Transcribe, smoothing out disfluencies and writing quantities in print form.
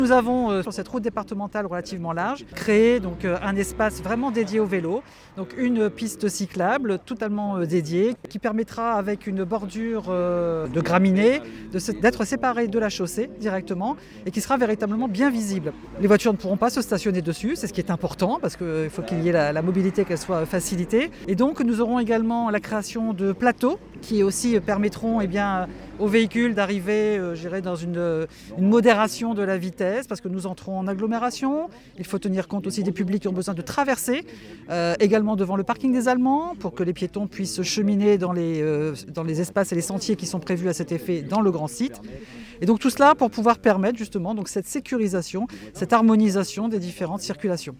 Nous avons sur cette route départementale relativement large créé donc un espace vraiment dédié au vélo, donc une piste cyclable totalement dédiée qui permettra avec une bordure de graminées d'être séparée de la chaussée directement et qui sera véritablement bien visible. Les voitures ne pourront pas se stationner dessus, c'est ce qui est important parce qu'il faut qu'il y ait la mobilité, qu'elle soit facilitée. Et donc nous aurons également la création de plateaux qui aussi permettront aux véhicules d'arriver dans une modération de la vitesse parce que nous entrons en agglomération. Il faut tenir compte aussi des publics qui ont besoin de traverser, également devant le parking des Allemands pour que les piétons puissent cheminer dans les espaces et les sentiers qui sont prévus à cet effet dans le grand site. Et donc tout cela pour pouvoir permettre justement donc cette sécurisation, cette harmonisation des différentes circulations.